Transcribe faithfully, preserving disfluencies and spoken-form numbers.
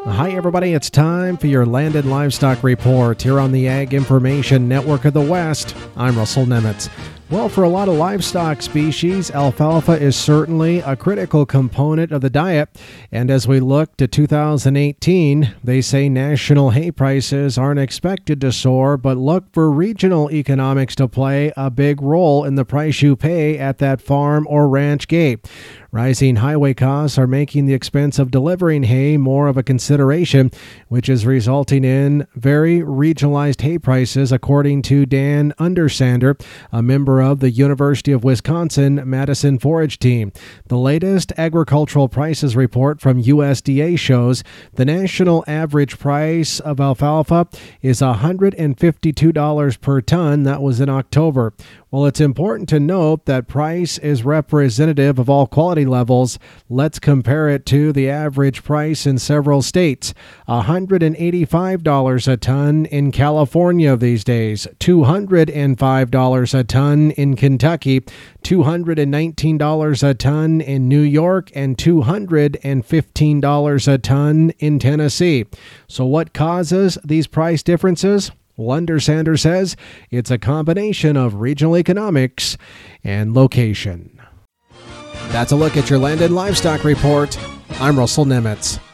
Hi, everybody. It's time for your Land and Livestock Report here on the Ag Information Network of the West. I'm Russell Nemitz. Well, for a lot of livestock species, alfalfa is certainly a critical component of the diet. And as we look to two thousand eighteen, they say national hay prices aren't expected to soar, but look for regional economics to play a big role in the price you pay at that farm or ranch gate. Rising highway costs are making the expense of delivering hay more of a consideration, which is resulting in very regionalized hay prices, according to Dan Undersander, a member of the University of Wisconsin-Madison Forage Team. The latest agricultural prices report from U S D A shows the national average price of alfalfa is one hundred fifty-two dollars per ton. That was in October. Well, it's important to note that price is representative of all quality levels. Let's compare it to the average price in several states. one hundred eighty-five dollars a ton in California these days, two hundred five dollars a ton in Kentucky, two hundred nineteen dollars a ton in New York, and two hundred fifteen dollars a ton in Tennessee. So what causes these price differences? Well, Undersander says it's a combination of regional economics and location. That's a look at your Land and Livestock Report. I'm Russell Nemitz.